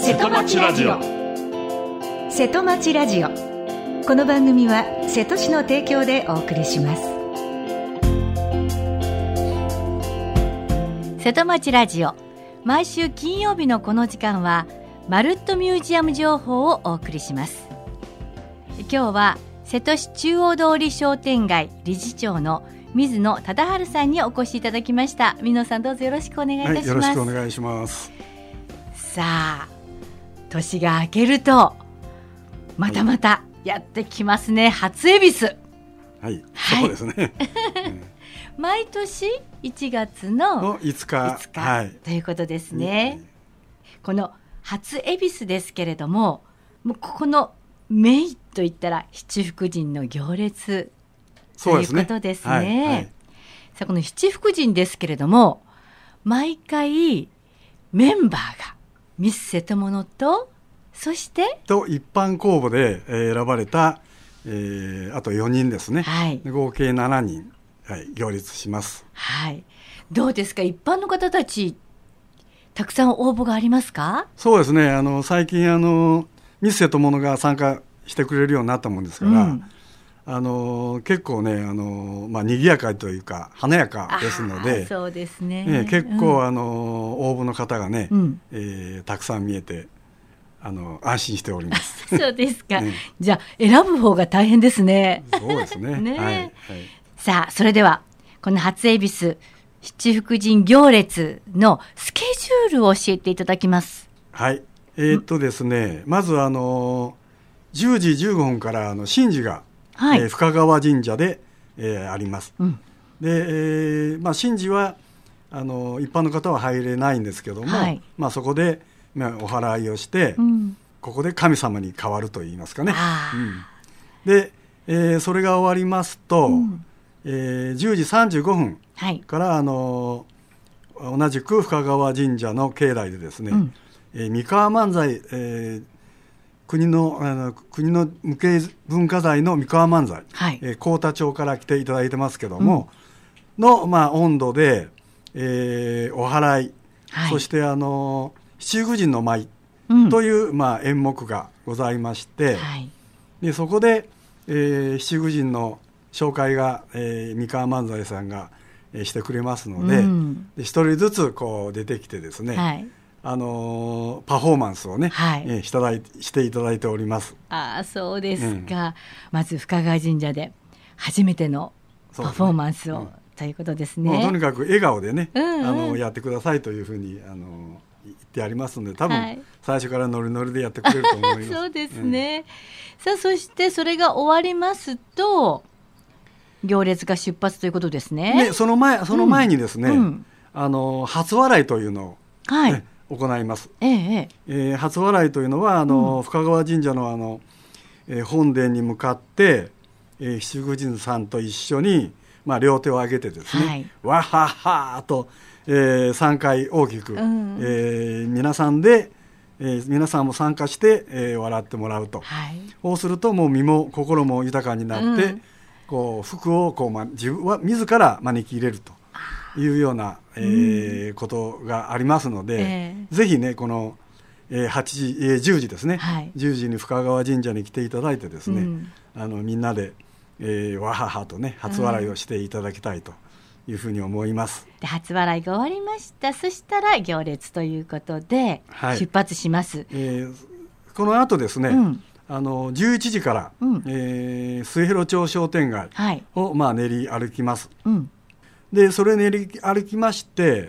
瀬戸町ラジオ。 瀬戸町ラジオ。この番組は瀬戸市の提供でお送りします。 瀬戸町ラジオ、毎週金曜日のこの時間はまるっとミュージアム情報をお送りします。今日は瀬戸市中央通り商店街理事長の水野忠治さんにお越しいただきました。水野さん、どうぞよろしくお願いいたします。 よろしくお願いします。 さあ、年が明けるとまたまたやってきますね、初恵比寿。 はい、そうですね。 毎年1月の 5日、 はい、ということですね。この初恵比寿ですけれども、もうここのメインといったら七福神の行列ということですね。 はいはい、 さあ、この七福神ですけれども、毎回メンバーがミス瀬戸物と、そして一般公募で選ばれた、あと4人ですね、はい、合計7人、はい、行列します。 はい、どうですか、一般の方たちたくさん応募がありますか？ そうですね、最近ミス瀬戸物が参加してくれるようになったもんですから、結構ね、賑やかというか華やかですので、 そうですね、 結構、応募の方がね、たくさん見えて安心しております。 そうですか、じゃあ選ぶ方が大変ですね。 そうですね。 ね、 はいはい、 さあ、それではこの初恵比寿七福神行列のスケジュールを教えていただきます。 はい、ですね、まず10時15分から神事が、はい、深川神社で、あります。で、神事は一般の方は入れないんですけども、はい、そこで、お祓いをして、ここで神様に変わるといいますかね。で、それが終わりますと、10時35分から、同じく深川神社の境内でですね、三河万歳、国の無形文化財の三河万歳、はい、幸田町から来ていただいてますけども、の、温度で、お祓い、はい、そして七福神の舞という、演目がございまして、はい、でそこで、七福神の紹介が、三河万歳さんが、してくれますので、一人ずつこう出てきてですね、はい、パフォーマンスをね、はい、していただいております。 そうですか、まず深川神社で初めてのパフォーマンスを、ということですね。 もうとにかく笑顔でね、やってくださいというふうに言ってありますので、多分、最初からノリノリでやってくれると思います。 そうですね、さあ、そしてそれが終わりますと行列が出発ということですね。 その前にですね、初笑いというのを、はい、行います。初笑いというのは深川神社の本殿に向かって、七福神さんと一緒に、両手を上げてですね、はい、わっはっはーと、3回大きく、皆さんも参加して、笑ってもらうと、はい、そうするともう身も心も豊かになって、こう福を自分は自ら招き入れるというような、ことがありますので、ぜひね、この、10時ですね、はい、10時に深川神社に来ていただいてですね、みんなで、わははとね、初笑いをしていただきたいというふうに思います。 で、初笑いが終わりました。そしたら行列ということで、はい、出発します。 この後ですね、11時から、末広町商店街を、練り歩きます。でそれ練り歩きまして、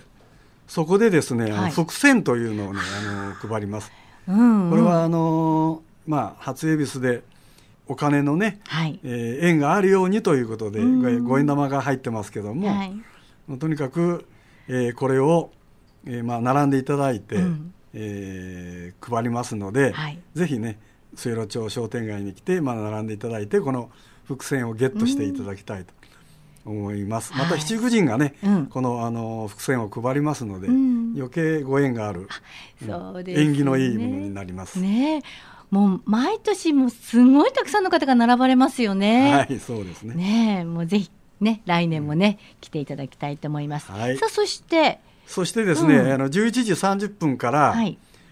そこでですね、福銭というのをね、配ります。これは初恵比寿でお金のね、縁があるようにということで、5円玉が入ってますけども、とにかく、これを、並んでいただいて、配りますので、ぜひね、末広町商店街に来て、並んでいただいて、この福銭をゲットしていただきたいと思います。また七福神がね、この福銭を配りますので、余計ご縁がある、縁起のいいものになります。 もう毎年もすごいたくさんの方が並ばれますよね。 はい、そうですね。 もうぜひね、来年もね、来ていただきたいと思います。さあ、そしてですね、11時30分から、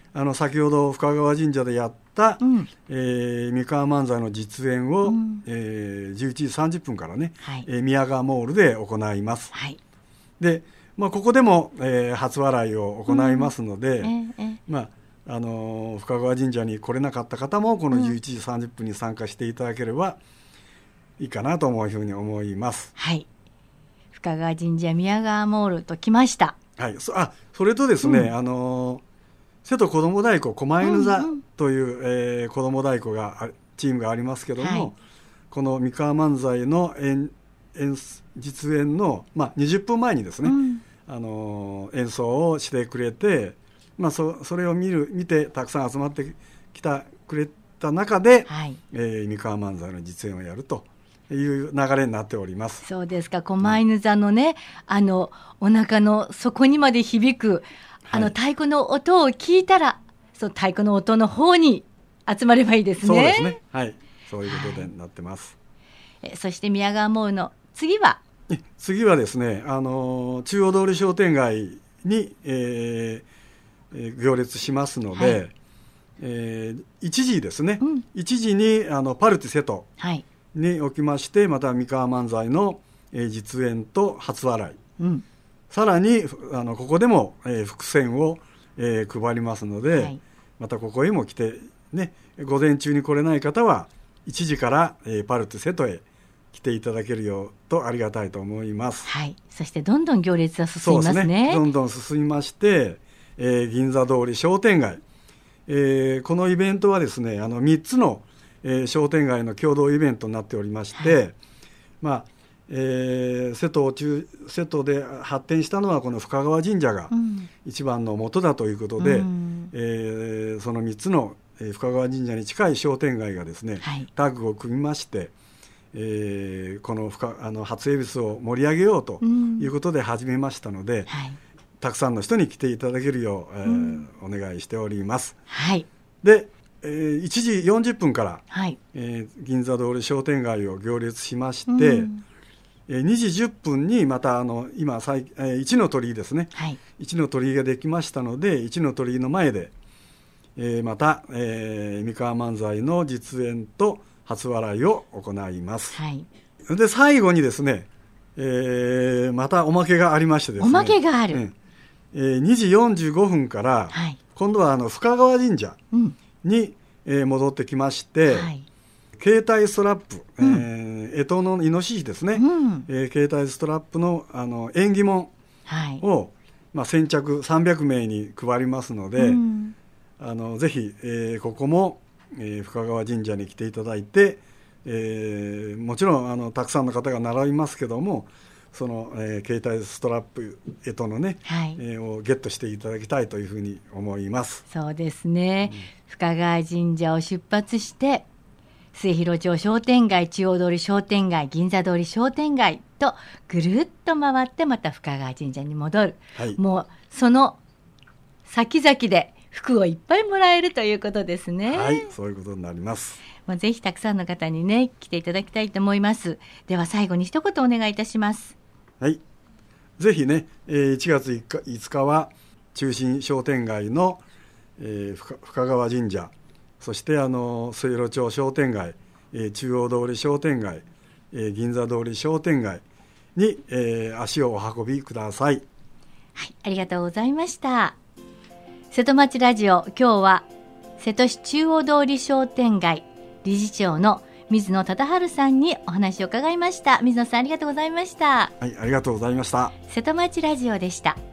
先ほど深川神社でやった、三河万歳の実演を、11時30分からね、宮川モールで行います。で、ここでも、初笑いを行いますので、深川神社に来れなかった方もこの11時30分に参加していただければいいかなというふうに思います。 深川神社宮川モールと来ました。 それとですね、瀬戸子ども太鼓狛犬座という、子ども太鼓がチームがありますけども、この三河万歳の実演の、20分前にですね、演奏をしてくれて、それを見てたくさん集まってきてくれた中で、三河万歳の実演をやるという流れになっております。 そうですか。狛犬座のね、お腹の底にまで響く太鼓の音を聞いたら、その太鼓の音の方に集まればいいですね。 そうですね。そういうことでなってます。 そして宮川モールの次はですね、中央通り商店街に、行列しますので、1時ですね、1時にパルティ瀬戸におきまして、また三河万歳の、実演と初笑い、さらにここでも、伏線を、配りますので、またここへも来て、ね、午前中に来れない方は1時から、パルティ瀬戸へ来ていただけるようとありがたいと思います。 そしてどんどん行列は進みますね。 そうですね、どんどん進みまして、銀座通り商店街、このイベントはですね、3つの、商店街の共同イベントになっておりまして、瀬戸で発展したのはこの深川神社が一番の元だということで、その3つの深川神社に近い商店街がですね、タッグを組みまして、この初恵比寿を盛り上げようということで始めましたので、たくさんの人に来ていただけるよう、お願いしております。で、1時40分から、銀座通り商店街を行列しまして、2時10分にまた今一の鳥居ですね、一の鳥居ができましたので、一の鳥居の前で、また、三河万歳の実演と初笑いを行います。で最後にですね、またおまけがありましてですね、 おまけがある、 2時45分から、今度は深川神社に、戻ってきまして、携帯ストラップ、干支のイノシシですね、携帯ストラップの、縁起物を、先着300名に配りますので、ぜひ、ここも、深川神社に来ていただいて、もちろんたくさんの方が並びますけども、その、携帯ストラップ干支のね、をゲットしていただきたいというふうに思います。 そうですね、深川神社を出発して末広町商店街、中央通り商店街、銀座通り商店街とぐるっと回って、また深川神社に戻る、もうその先々で服をいっぱいもらえるということですね。 そういうことになります。 ぜひたくさんの方にね、来ていただきたいと思います。では最後に一言お願いいたします。 ぜひね、1月5日は中心商店街の、深川神社、そして末広町商店街、中央通り商店街、銀座通り商店街に、足をお運びください。 ありがとうございました。瀬戸町ラジオ、今日は瀬戸市中央通り商店街理事長の水野忠治さんにお話を伺いました。水野さん、ありがとうございました。 ありがとうございました。 瀬戸町ラジオでした。